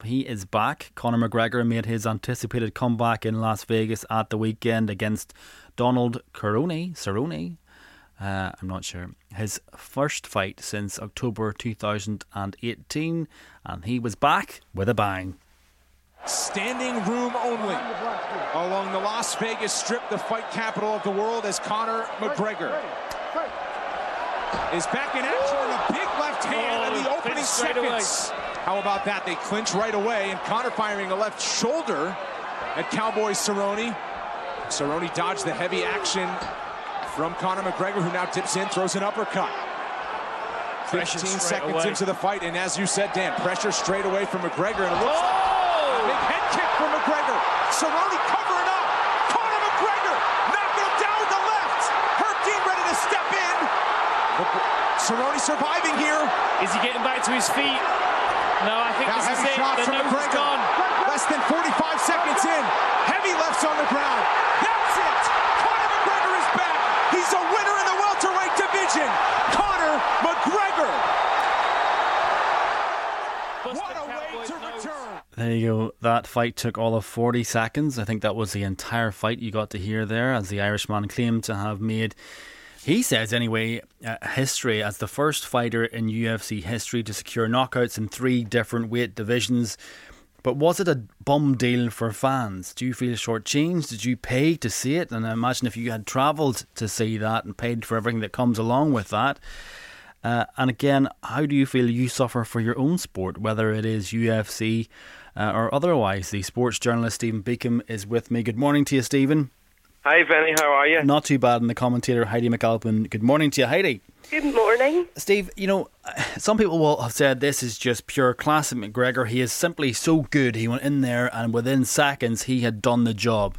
He is back. Conor McGregor made his anticipated comeback in Las Vegas at the weekend against Donald Cerrone. I'm not sure. His first fight since October 2018, and he was back with a bang. Standing room only along the Las Vegas Strip, the fight capital of the world, as Conor McGregor is back in action with a big left hand in the opening seconds. How about that? They clinch right away, and Conor firing a left shoulder at Cowboy Cerrone. Cerrone dodged the heavy action from Conor McGregor, who now dips in, throws an uppercut. 15 seconds into the fight, and as you said, Dan, pressure straight away from McGregor, and it looks like a big head kick from McGregor. Cerrone covering up. Conor McGregor knocking him down with the left. Herb Dean ready to step in. Cerrone surviving here. Is he getting back to his feet? No, I think now this is it. The nose is gone. Less than 45 seconds in. Heavy lefts on the ground. That's it. Conor McGregor is back. He's a winner in the welterweight division. Conor McGregor. What a way to return. There you go. That fight took all of 40 seconds. I think that was the entire fight you got to hear there, as the Irishman claimed to have made, he says anyway, history as the first fighter in UFC history to secure knockouts in 3 different weight divisions. But was it a bum deal for fans? Do you feel shortchanged? Did you pay to see it? And I imagine if you had travelled to see that and paid for everything that comes along with that. And again, how do you feel you suffer for your own sport, whether it is UFC or otherwise? The sports journalist Stephen Beacom is with me. Good morning to you, Stephen. Hi, Vinny. How are you? Not too bad. And the commentator, Heidi McAlpin. Good morning to you, Heidi. Good morning. Steve, you know, some people will have said this is just pure classic McGregor. He is simply so good. He went in there and within seconds he had done the job.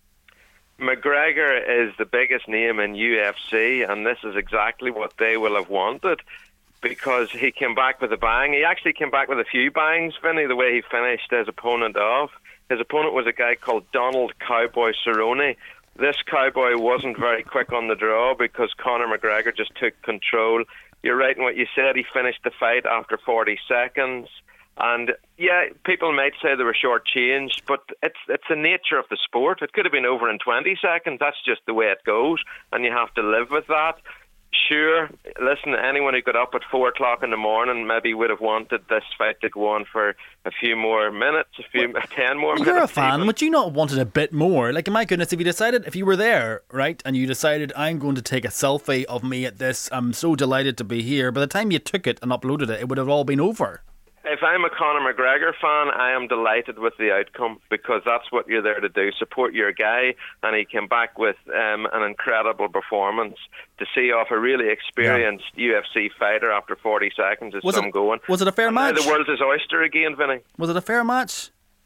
McGregor is the biggest name in UFC, and this is exactly what they will have wanted, because he came back with a bang. He actually came back with a few bangs, Vinny, the way he finished his opponent off. His opponent was a guy called Donald Cowboy Cerrone. This cowboy wasn't very quick on the draw because Conor McGregor just took control. You're right in what you said. He finished the fight after 40 seconds. And yeah, people might say they were shortchanged, but it's the nature of the sport. It could have been over in 20 seconds. That's just the way it goes, and you have to live with that. Sure, listen, anyone who got up at 4 o'clock in the morning maybe would have wanted this fight to go on for a few more minutes, 10 more minutes. You're a fan. Even. Would you not want it a bit more? Like, my goodness, if you were there, right, and you decided, I'm going to take a selfie of me at this, I'm so delighted to be here, by the time you took it and uploaded it, it would have all been over. If I'm a Conor McGregor fan, I am delighted with the outcome, because that's what you're there to do, support your guy, and he came back with an incredible performance. To see off a really experienced UFC fighter after 40 seconds is going. Was it a fair match? Now the world's his oyster again, Vinny. Was it a fair match?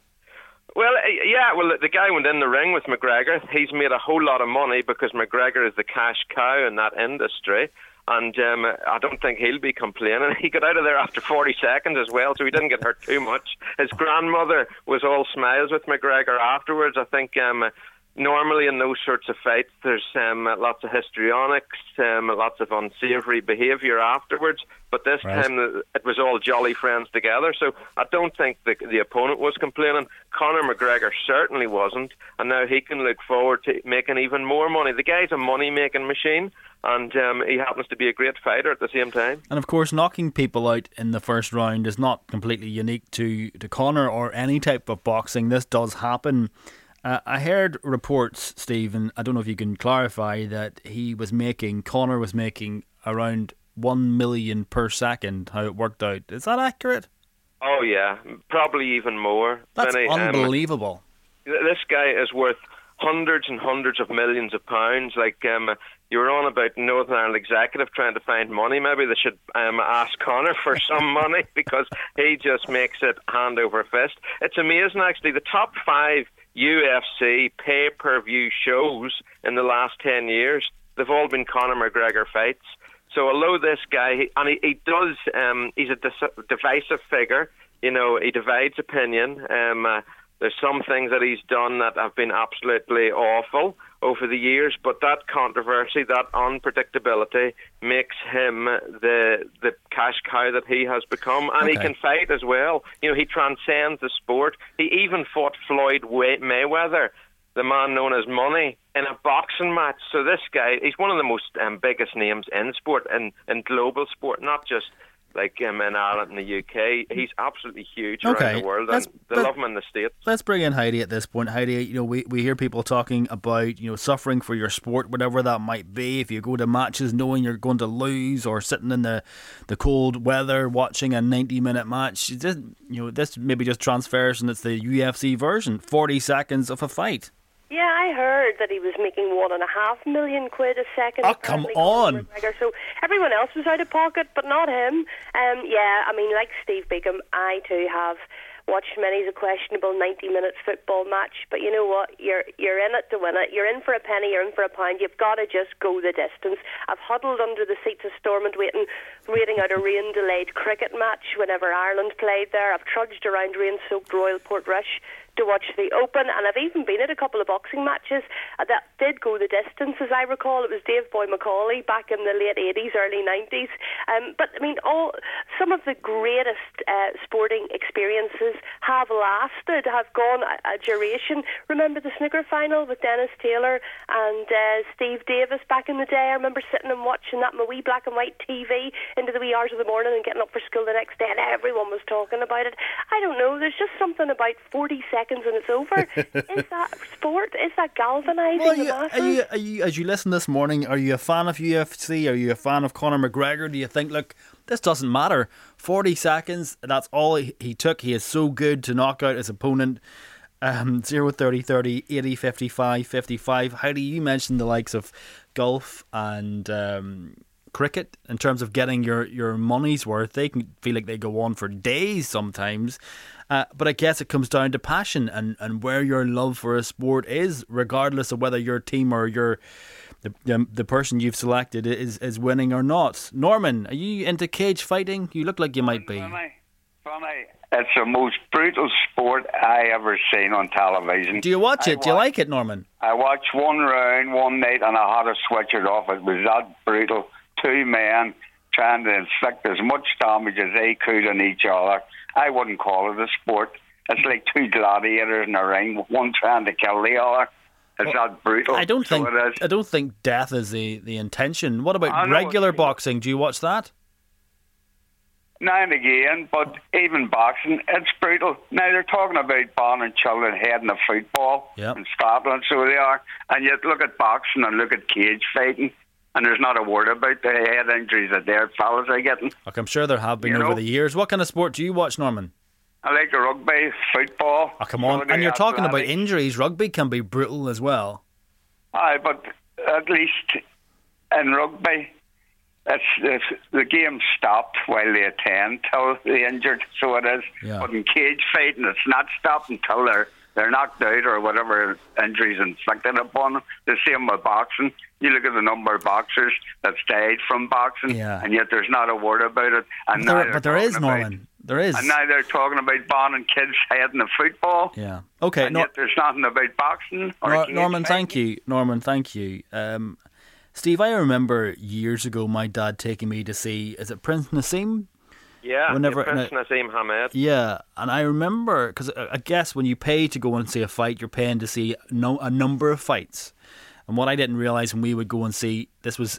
Well, yeah, the guy went in the ring with McGregor. He's made a whole lot of money because McGregor is the cash cow in that industry. And I don't think he'll be complaining. He got out of there after 40 seconds as well, so he didn't get hurt too much. His grandmother was all smiles with McGregor afterwards. I think normally in those sorts of fights there's lots of histrionics, lots of unsavoury behaviour afterwards. But this time it was all jolly friends together. So I don't think the opponent was complaining. Conor McGregor certainly wasn't. And now he can look forward to making even more money. The guy's a money-making machine. And he happens to be a great fighter at the same time. And of course, knocking people out in the first round is not completely unique to Conor or any type of boxing. This does happen. I heard reports, Stephen, I don't know if you can clarify, that Conor was making around 1 million per second, how it worked out. Is that accurate? Oh, yeah. Probably even more. That's unbelievable. This guy is worth hundreds and hundreds of millions of pounds. Like, you were on about Northern Ireland Executive trying to find money. Maybe they should ask Conor for some money, because he just makes it hand over fist. It's amazing, actually. The top 5 UFC pay-per-view shows in the last 10 years, they've all been Conor McGregor fights. So although this guy, he he's a divisive figure, you know, he divides opinion, There's some things that he's done that have been absolutely awful over the years, but that controversy, that unpredictability, makes him the cash cow that he has become. And he can fight as well. You know, he transcends the sport. He even fought Floyd Mayweather, the man known as Money, in a boxing match. So this guy, he's one of the most biggest names in sport, in global sport, not just like in Ireland and the UK. He's absolutely huge around the world, and they love him in the States. Let's bring in Heidi at this point. Heidi, you know, we hear people talking about, you know, suffering for your sport, whatever that might be. If you go to matches knowing you're going to lose, or sitting in the cold weather watching a 90-minute match, this maybe just transfers, and it's the UFC version, 40 seconds of a fight. Yeah, I heard that he was making £1.5 million a second. Oh, come on! So everyone else was out of pocket, but not him. Yeah, I mean, like Steve Beacom, I too have watched many's a questionable 90 minutes football match. But you know what? You're in it to win it. You're in for a penny, you're in for a pound. You've got to just go the distance. I've huddled under the seats of Stormont waiting out a rain-delayed cricket match whenever Ireland played there. I've trudged around rain-soaked Royal Portrush to watch the Open, and I've even been at a couple of boxing matches that did go the distance. As I recall, it was Dave Boy Macaulay back in the late 80s, early 90s. But I mean, some of the greatest sporting experiences have lasted, have gone a duration. Remember the snooker final with Dennis Taylor and Steve Davis back in the day? I remember sitting and watching that on my wee black and white TV into the wee hours of the morning and getting up for school the next day, and everyone was talking about it. I don't know, there's just something about 40 seconds and it's over. Is that sport? Is that galvanising the masses? Are you, as you listen this morning, are you a fan of UFC? Are you a fan of Conor McGregor? Do you think, look, this doesn't matter, 40 seconds, that's all he took. He is so good to knock out his opponent. 0-30-30, 80-55, 55. How do you mention the likes of golf and cricket in terms of getting your money's worth? They can feel like they go on for days sometimes. But I guess it comes down to passion and where your love for a sport is, regardless of whether your team or the person you've selected is winning or not. Norman, are you into cage fighting? You look like you might be. Funny. It's the most brutal sport I ever seen on television. Do you watch it? Do you like it, Norman? I watched one round one night and I had to switch it off. It was that brutal. Two men trying to inflict as much damage as they could on each other. I wouldn't call it a sport. It's like two gladiators in a ring, one trying to kill the other. It's that brutal. I don't think death is the intention. What about regular boxing? Do you watch that? Now and again, but even boxing, it's brutal. Now they're talking about banning children heading a football in Scotland, so they are. And yet look at boxing and look at cage fighting, and there's not a word about the head injuries that their fellas are getting. Look, I'm sure there have been over the years. What kind of sport do you watch, Norman? I like rugby, football. Oh, come on. And you're talking about injuries. Rugby can be brutal as well. Aye, but at least in rugby, the game stopped while they attend till they injured, so it is. Yeah. But in cage fighting, it's not stopped until they're knocked out or whatever injuries inflicted upon them. The same with boxing. You look at the number of boxers that's died from boxing, and yet there's not a word about it. And but there is, Norman. There is. And now they're talking about banning kids heading to football. Yeah. Okay. And yet there's nothing about boxing. Norman, thank you. Norman, thank you. Steve, I remember years ago my dad taking me to see, is it Prince Nassim? Yeah, Prince Nassim Hamed. Yeah, and I remember, because I guess when you pay to go and see a fight, you're paying to see a number of fights. And what I didn't realise when we would go and see, this was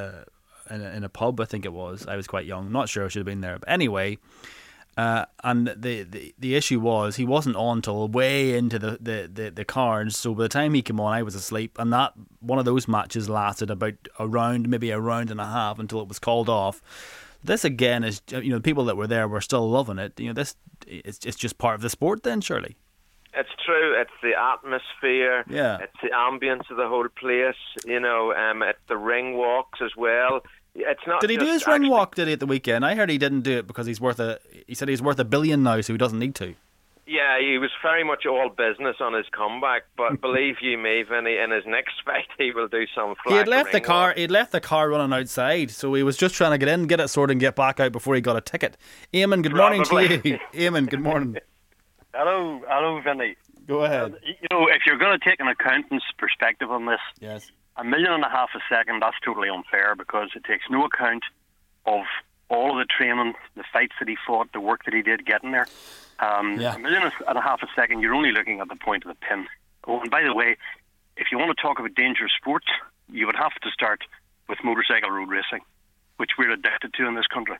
in a pub, I think it was. I was quite young, not sure I should have been there. But anyway, and the issue was he wasn't on till way into the cards. So by the time he came on, I was asleep. And that one of those matches lasted about maybe a round and a half until it was called off. This again is, the people that were there were still loving it. It's just part of the sport then, surely. It's true. It's the atmosphere. Yeah. It's the ambience of the whole place. It's the ring walks as well. It's not. Did he do his ring walk? Did he at the weekend? I heard he didn't do it because he said he's worth $1 billion now, so he doesn't need to. Yeah, he was very much all business on his comeback, but believe you me, Vinny, in his next fight he will do some flash. He had left the car running outside, so he was just trying to get in, get it sorted, and get back out before he got a ticket. Eamon, good morning to you. Eamon, good morning. Hello, Vinny. Go ahead. If you're going to take an accountant's perspective on this, yes, $1.5 million a second, that's totally unfair because it takes no account of all of the training, the fights that he fought, the work that he did getting there. $1.5 million a second, you're only looking at the point of the pin. Oh, and by the way, if you want to talk about dangerous sports, you would have to start with motorcycle road racing, which we're addicted to in this country.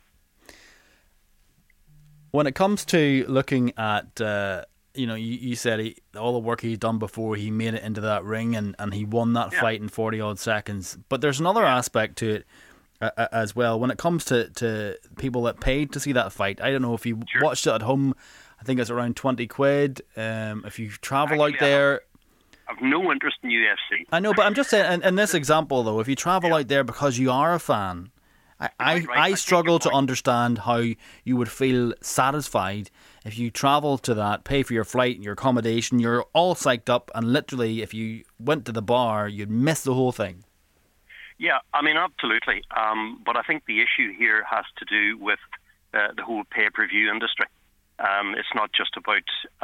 When it comes to looking at, you said all the work he's done before he made it into that ring and he won that fight in 40-odd seconds. But there's another aspect to it as well. When it comes to people that paid to see that fight, I don't know if you watched it at home, I think it's around 20 quid. If you travel out there... I've no interest in UFC. I know, but I'm just saying, in this example though, if you travel out there because you are a fan... I struggle to understand how you would feel satisfied if you travel to that, pay for your flight and your accommodation, you're all psyched up, and literally if you went to the bar, you'd miss the whole thing. Yeah, I mean, absolutely. But I think the issue here has to do with the whole pay-per-view industry. It's not just about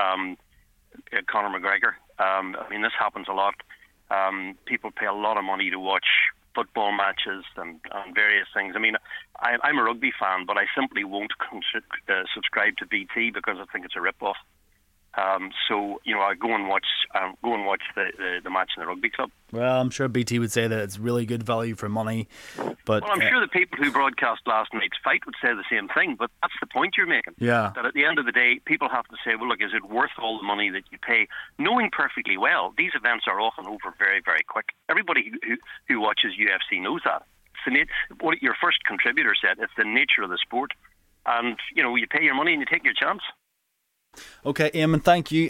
Conor McGregor. I mean, this happens a lot. People pay a lot of money to watch football matches and various things. I mean, I'm a rugby fan, but I simply won't subscribe to BT because I think it's a rip-off. So I go and watch the match in the rugby club. Well, I'm sure BT would say that it's really good value for money, but I'm sure the people who broadcast last night's fight would say the same thing. But that's the point you're making. Yeah. That at the end of the day, people have to say, well, look, is it worth all the money that you pay? Knowing perfectly well, these events are often over very, very quick. Everybody who watches UFC knows that. What your first contributor said, it's the nature of the sport, and you pay your money and you take your chance. Okay, Eamon, thank you.